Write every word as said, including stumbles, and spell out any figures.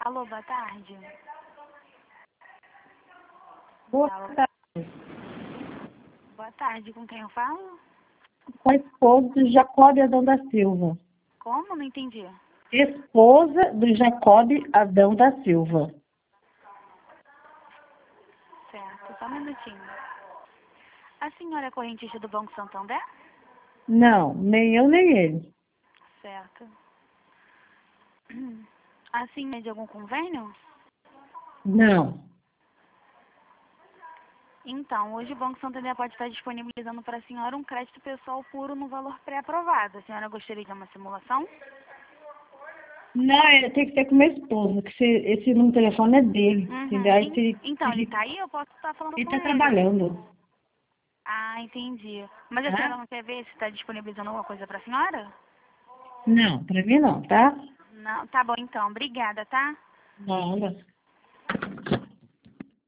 Alô, boa tarde. Boa Alô. tarde. Boa tarde, com quem eu falo? Com a esposa do Jacob Adão da Silva. Como? Não entendi. Esposa do Jacob Adão da Silva. Certo, só um minutinho. A senhora é correntista do Banco Santander? Não, nem eu nem ele. Certo. A senhora é de algum convênio? Não. Então, hoje o Banco Santander pode estar disponibilizando para a senhora um crédito pessoal puro no valor pré-aprovado. A senhora gostaria de uma simulação? Não, é, tem que ser com meu esposo, que se, esse número de telefone é dele. Uhum. Entendeu? Aí En- se, Então, ele ele tá aí? Eu posso estar falando ele com está ele. trabalhando. Ah, entendi. Mas a senhora Tá? não quer ver se está disponibilizando alguma coisa para a senhora? Não, pra mim não, tá? Não, tá bom então. Obrigada, tá? Nada.